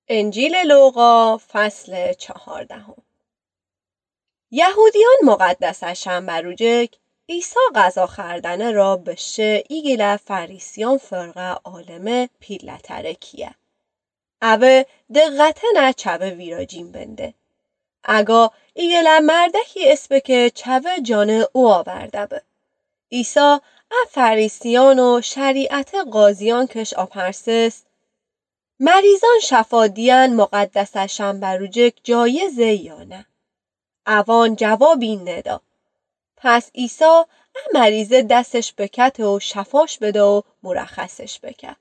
انجیل لوقا فصل 14. یهودیان مقدس شنبروجک عیسی غذا خردنه را بشه ایگیل فریسیان فرقه عالمه پیلتره کیه. اوه دقتنه چوه ویراجین بنده. اگا ایگیل مردکی اسبه چوه جانه او آورده به. عیسی فریسیان و شریعت قاضیان کش آپرسست مریضان شفا دیان مقدس شنبروجک جایزه یا نه؟ اوان جوابی ندا. پس عیسی مریضه دستش بکت و شفاش بده و مرخصش بکه.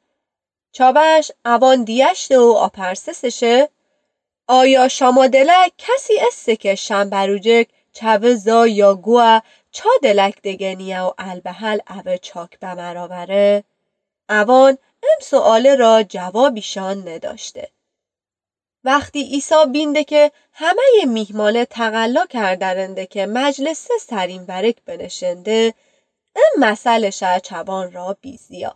چابش اوان دیشته و آپرسسشه آیا شما دلک کسی استه که شنبروجک چوه زا یا گوه چا دلک دگنیه و البحل اوه چاک بمراوره؟ اوان سؤال را جوابیشان نداشته. وقتی عیسی بینده که همه میهمانه تقلا کردرنده که مجلس سرین برک بنشنده مسئلش چبان را بیزیا.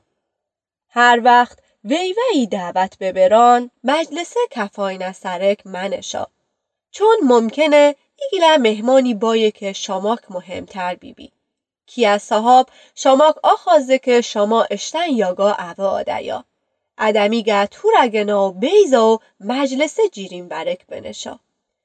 هر وقت وی دعوت ببران مجلس کفاین سرک منشا. چون ممکنه ایگله مهمانی بایه که شماک مهمتر بیبی. کی از صحاب شماک آخازه که شما اشتن یاگا اوه آدیا. ادمیگه تورگنا و بیزا و مجلس جیرین برک بنشا.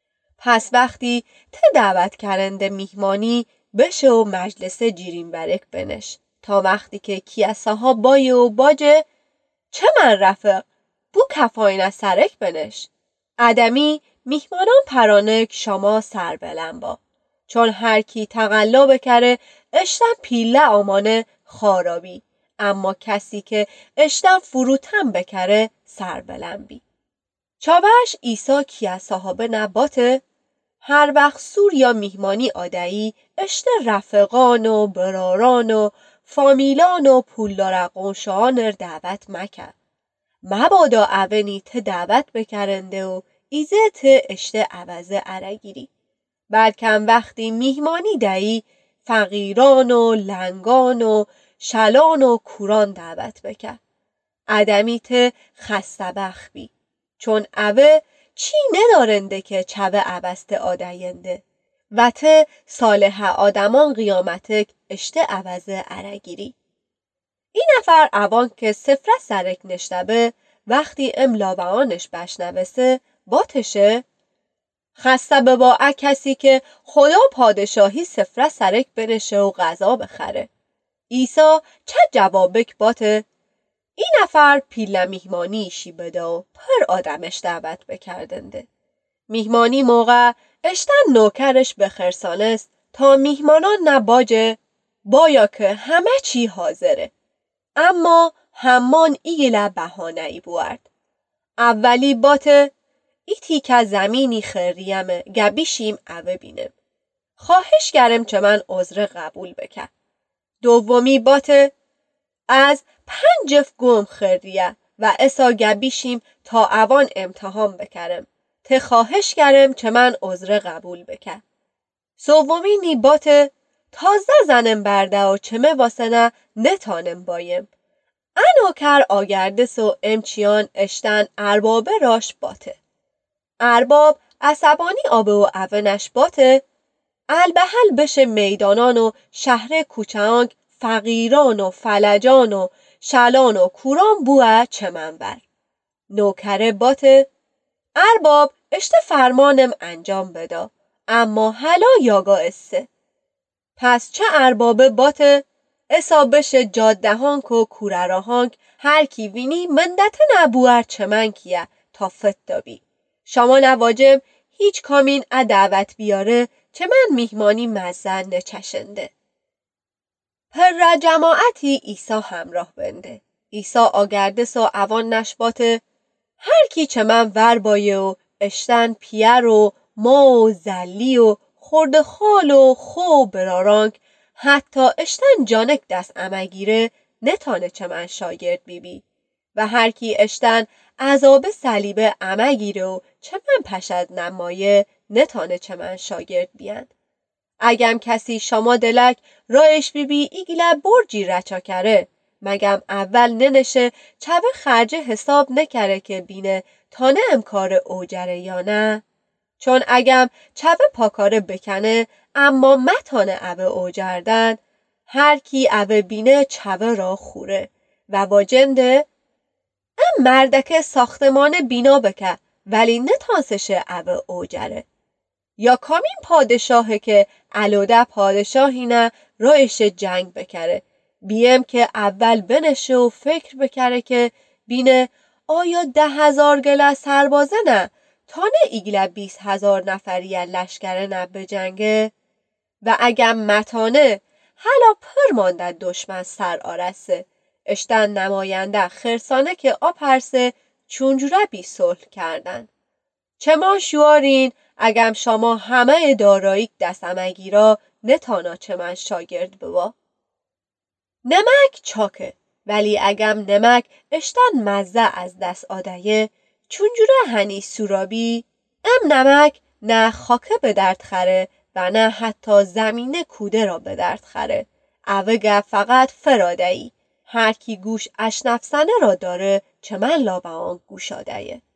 پس وقتی دعوت کرنده میهمانی بشه و مجلس جیرین برک بنش. تا وقتی که کی از صحاب بایه و باجه چه من رفق بو کفاین سرک بنش. ادمی میهمانان پرانک شما سر بلن با. چون هر کی تقلا بکره اشتن پیله آمانه خارابی. اما کسی که اشتن فروتن بکره سر بلن بی. چابش عیسی کی از صحابه نباته؟ هر وقت سور یا میهمانی آدهی اشته رفقان و براران و فامیلان و پولدار قنشان دعوت مکر. مبادا اونی دعوت بکرنده و ایزه اشته عوضه عرگیری. بلکن وقتی میهمانی دهی فقیران و لنگان و شلان و کوران دعوت بکر. ادمی خسته بخ بی. چون اوه چی ندارنده که چوه عوست آداینده و صالح آدمان قیامتک اشته عوضه عرگیری. این نفر اوان که سفره سرک نشتبه وقتی لاوانش بشنوسه باتشه خسته به با کسی که خدا پادشاهی سفره سرک بنشه و غذا بخره. عیسی چه جوابک باته؟ این نفر پیله میهمانی ایشی بده و پر آدمش دعوت بکردنده. میهمانی موقع اشتن نوکرش بخرسانست تا میهمانان نباجه بایا که همه چی حاضره. اما همان ایگله بهانه ای بورد. اولی باته ایتی که زمینی خریمه گبیشیم اوه بینم. خواهش گرم چه من عذر قبول بکن. دومی باته از 5 گم خریه و اسا گبیشیم تا اوان امتحان بکرم. خواهش گرم چه من عذر قبول بکن. سومی نی باته تازه زنم برده و چمه واسه نتانم بایم. انوکر آگردس و امچیان اشتن اربابه راش باته. ارباب عصبانی آبه و اونش باته البحل بشه میدانان و شهر کوچانک فقیران و فلجان و شلان و کوران بوه چمنبر. نوکره باته ارباب اشته فرمانم انجام بدا اما حالا یاگا استه. پس چه اربابه باته اسا بشه جادهانک و کورراهانک هر کی وینی مندت نبوار چمن کیه تا فتابی. شما نواجب هیچ کامین دعوت بیاره چه من میهمانی مزن نچشنده. پر جماعتی عیسی همراه بنده. عیسی آگردس و اوان نشباته هر کی چه من ور بایه و اشتن پیر و ما و زلی و خورد خال و خو برارانک حتی اشتن جانک دست امگیره نتانه چه من شاگرد بیبی. و هر کی اشتن عذاب صلیب امگیره و چه من پشد نمایه نتانه چه من شاگرد بیند. اگم کسی شما دلک رایش بیبی ایگله برجی رچا کره مگم اول ننشه چوه خرجه حساب نکره که بینه تا نه امکار اوجره یا نه؟ چون اگم چوه پاکاره بکنه اما متانه اوه اوجردن، هر کی اوه بینه چوه را خوره و واجنده ام مردک ساختمان بینا بکه ولی نتانسشه اوه اوجره. یا کامین پادشاهه که علوده پادشاهی نه رایش جنگ بکره، بیم که اول بنشه و فکر بکره که بینه آیا 10,000 گله سربازه نه تا نه ایگله 20,000 نفری لشکره نه بجنگه و اگه متانه حالا پر مانده دشمن سر آرسه اشتن نماینده خرسانه که آپرسه چونجوره بی صلح کردن. چه ما شوارین اگم شما همه داراییک دستمگی را نتانا چه من شاگرد بوا. نمک چاکه ولی اگم نمک اشتن مزه از دست آدهیه چونجوره هنی سورابی ام نمک نه خاکه به درد خره و نه حتی زمین کوده را به درد خره. اوگه فقط فرادهی هر کی گوش اشنفسنه را داره چه من لابان گوش آدهیه.